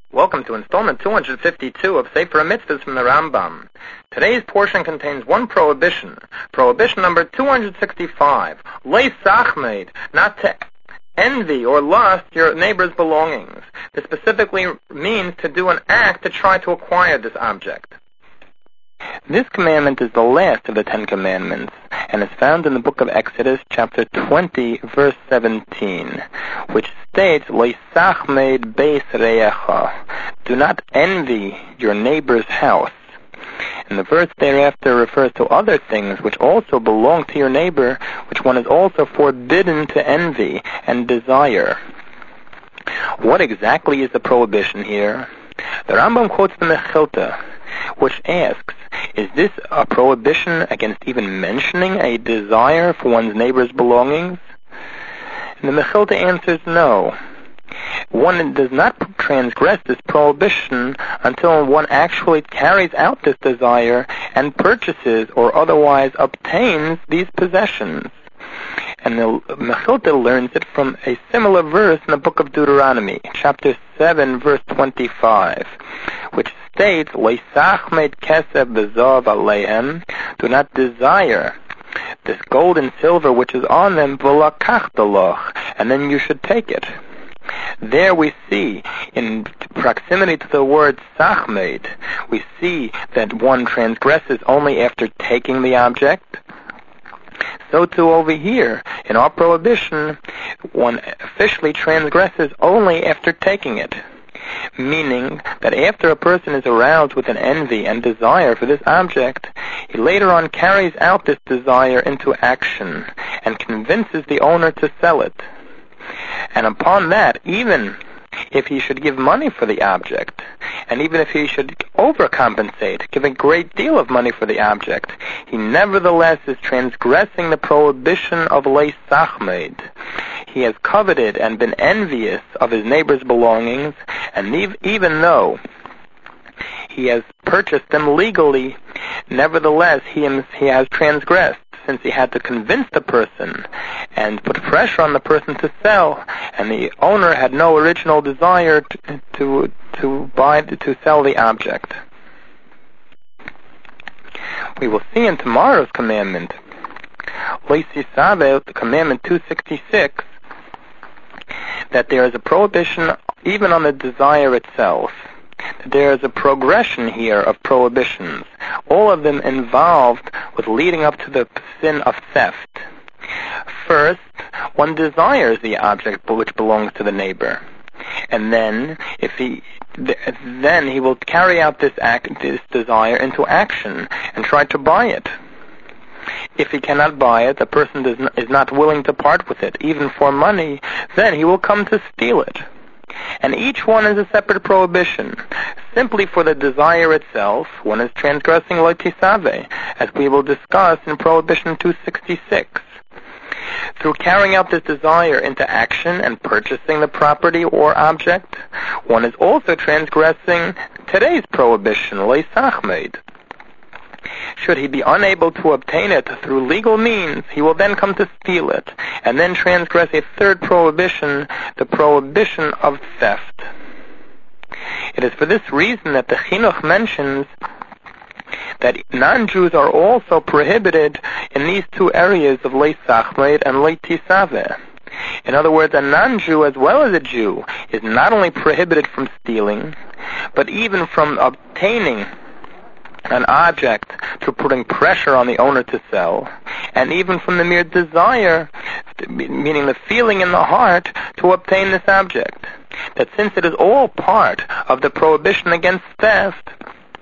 Welcome to installment 252 of Sefer HaMitzvahs from the Rambam. Today's portion contains one prohibition. Prohibition number 265. Lei sachmeid, not to envy or lust your neighbor's belongings. This specifically means to do an act to try to acquire this object. This commandment is the last of the Ten Commandments, and is found in the book of Exodus, chapter 20, verse 17, which states, Leisachmeid beis re'echa, do not envy your neighbor's house. And the verse thereafter refers to other things which also belong to your neighbor, which one is also forbidden to envy and desire. What exactly is the prohibition here? The Rambam quotes the Mechilta, which asks, is this a prohibition against even mentioning a desire for one's neighbor's belongings? And the Mechilta answers no. One does not transgress this prohibition until one actually carries out this desire and purchases or otherwise obtains these possessions. And the Mechilta learns it from a similar verse in the book of Deuteronomy, chapter 7, verse 25, which states, Leisachmeid kesef v'zav aleihem, do not desire this gold and silver which is on them, v'lakach daloch, and then you should take it. There we see, in proximity to the word sachmeid, we see that one transgresses only after taking the object. So too over here, in our prohibition, one officially transgresses only after taking it. Meaning that after a person is aroused with an envy and desire for this object, he later on carries out this desire into action and convinces the owner to sell it. And upon that, even if he should give money for the object, and even if he should overcompensate, give a great deal of money for the object, he nevertheless is transgressing the prohibition of Lei Sachmeid. He has coveted and been envious of his neighbor's belongings, and even though he has purchased them legally, nevertheless he has transgressed, since he had to convince the person and put pressure on the person to sell, and the owner had no original desire to sell the object. We will see in tomorrow's commandment, Leisisave, commandment 266, that there is a prohibition even on the desire itself. There is a progression here of prohibitions, all of them involved with leading up to the sin of theft. First, one desires the object which belongs to the neighbor, and then he will carry out this desire into action and try to buy it. If he cannot buy it, the person is not willing to part with it, even for money, then he will come to steal it. And each one is a separate prohibition. Simply for the desire itself, one is transgressing lo tisave, as we will discuss in Prohibition 266. Through carrying out this desire into action and purchasing the property or object, one is also transgressing today's prohibition, lo sachmeid. Should he be unable to obtain it through legal means, he will then come to steal it, and then transgress a third prohibition, the prohibition of theft. It is for this reason that the Chinuch mentions that non-Jews are also prohibited in these two areas of Lei Sachmeid and Lei Tisave. In other words, a non-Jew as well as a Jew is not only prohibited from stealing, but even from obtaining an object through putting pressure on the owner to sell, and even from the mere desire, meaning the feeling in the heart, to obtain this object. That since it is all part of the prohibition against theft,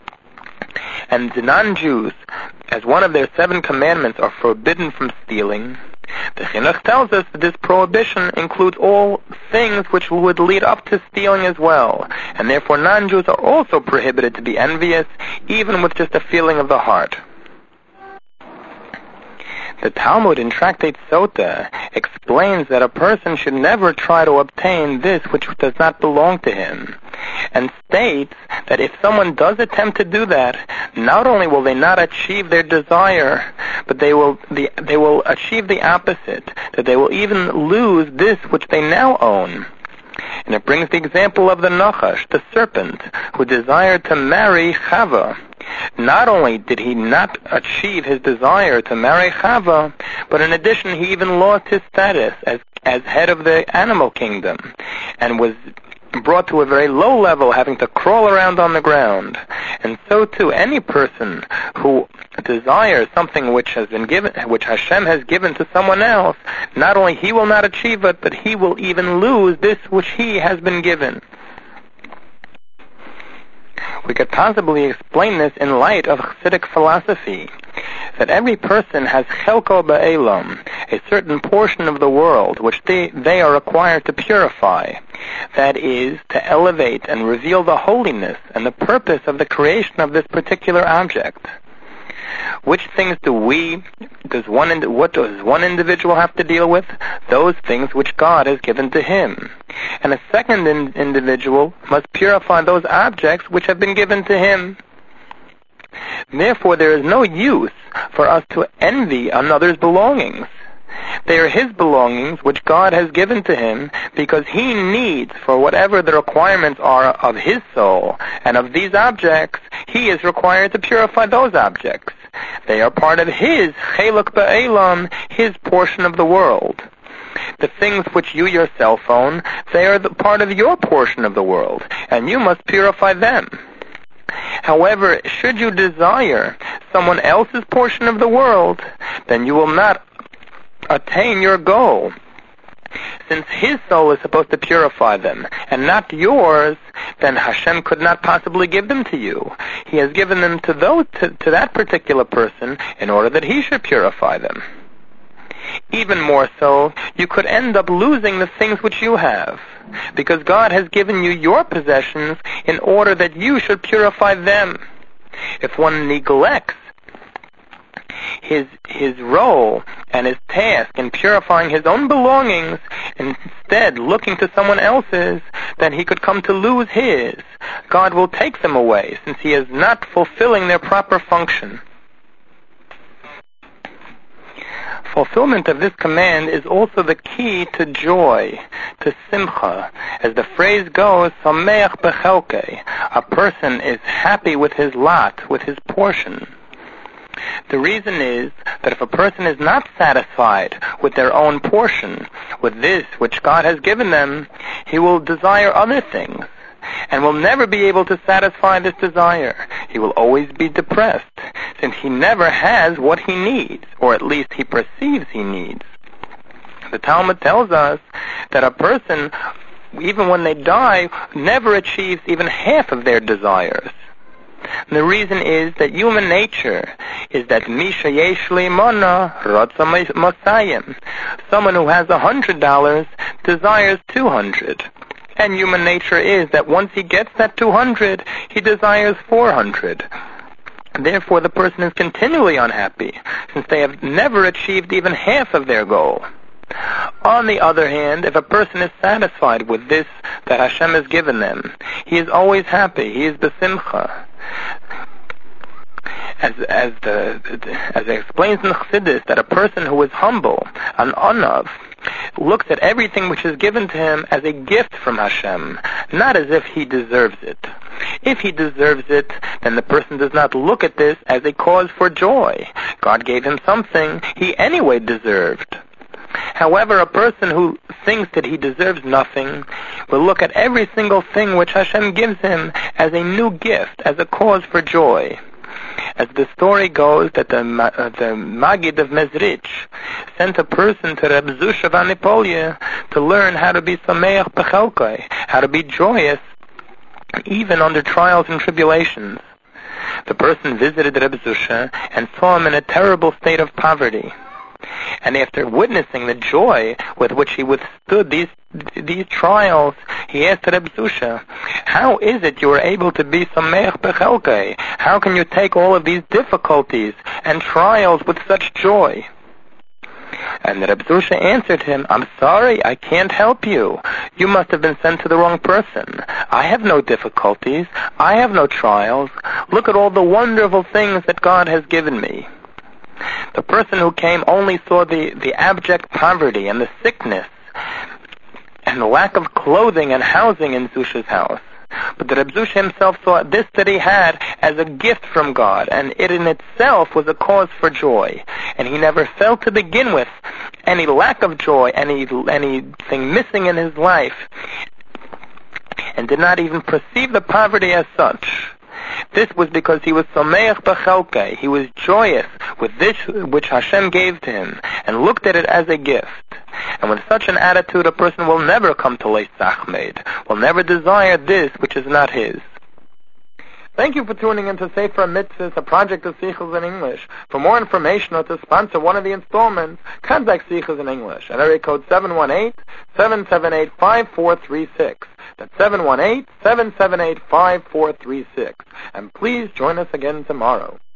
and the non-Jews, as one of their 7 commandments, are forbidden from stealing, the Chinuch tells us that this prohibition includes all things which would lead up to stealing as well, and therefore non-Jews are also prohibited to be envious, even with just a feeling of the heart. The Talmud in Tractate Sota explains that a person should never try to obtain this which does not belong to him, and states that if someone does attempt to do that, not only will they not achieve their desire, but they will achieve the opposite, that they will even lose this which they now own. And it brings the example of the Nachash, the serpent, who desired to marry Chava. Not only did he not achieve his desire to marry Chava, but in addition he even lost his status as head of the animal kingdom, and was brought to a very low level, having to crawl around on the ground. And so too, any person who desires something which Hashem has given to someone else, not only he will not achieve it, but he will even lose this which he has been given. We could possibly explain this in light of Chassidic philosophy, that every person has chelko ba'elam, a certain portion of the world which they are required to purify, that is, to elevate and reveal the holiness and the purpose of the creation of this particular object. Which things what does one individual have to deal with? Those things which God has given to him. And a second individual must purify those objects which have been given to him. Therefore, there is no use for us to envy another's belongings. They are his belongings which God has given to him because he needs, for whatever the requirements are of his soul and of these objects, he is required to purify those objects. They are part of his cheluk ba'elam, his portion of the world. The things which you yourself own, they are the part of your portion of the world, and you must purify them. However, should you desire someone else's portion of the world, then you will not attain your goal. Since his soul is supposed to purify them, and not yours, then Hashem could not possibly give them to you. He has given them to that particular person in order that he should purify them. Even more so, you could end up losing the things which you have, because God has given you your possessions in order that you should purify them. If one neglects his role and his task in purifying his own belongings, instead looking to someone else's, then he could come to lose his. God will take them away, since he is not fulfilling their proper function. Fulfillment of this command is also the key to joy, to simcha. As the phrase goes, sameach bechelkei, a person is happy with his lot, with his portion. The reason is that if a person is not satisfied with their own portion, with this which God has given them, he will desire other things, and will never be able to satisfy this desire. He will always be depressed, since he never has what he needs, or at least he perceives he needs. The Talmud tells us that a person, even when they die, never achieves even half of their desires. And the reason is that human nature is that Misha Yeshli Mona Ratza Mosayim. Someone who has $100 desires 200. And human nature is that once he gets that 200, he desires 400. Therefore, the person is continually unhappy, since they have never achieved even half of their goal. On the other hand, if a person is satisfied with this that Hashem has given them, he is always happy. He is besimcha. As it explains in the Chassidus, that a person who is humble, an anav, looks at everything which is given to him as a gift from Hashem, not as if he deserves it. If he deserves it, then the person does not look at this as a cause for joy. God gave him something he anyway deserved. However, a person who thinks that he deserves nothing will look at every single thing which Hashem gives him as a new gift, as a cause for joy. As the story goes, that the Maggid of Mezrich sent a person to Reb Zusha Vanipolia to learn how to be sameach bechelkai, how to be joyous even under trials and tribulations. The person visited Reb Zusha and saw him in a terrible state of poverty. And after witnessing the joy with which he withstood these trials, he asked Reb Zusha, how is it you are able to be sameach bechelkai? How can you take all of these difficulties and trials with such joy? And Reb Zusha answered him, I'm sorry, I can't help you. You must have been sent to the wrong person. I have no difficulties. I have no trials. Look at all the wonderful things that God has given me. The person who came only saw the abject poverty and the sickness and the lack of clothing and housing in Zusha's house. But the Reb Zusha himself saw this that he had as a gift from God, and it in itself was a cause for joy. And he never felt to begin with any lack of joy, anything missing in his life, and did not even perceive the poverty as such. This was because he was someach b'chelkei. He was joyous with this which Hashem gave to him, and looked at it as a gift. And with such an attitude, a person will never come to Leis Achmed, will never desire this which is not his. Thank you for tuning in to Sefer Mitzvahs, a project of Sichos in English. For more information or to sponsor one of the installments, contact Sichos in English at area code 718-778-5436. That's 718-778-5436. And please join us again tomorrow.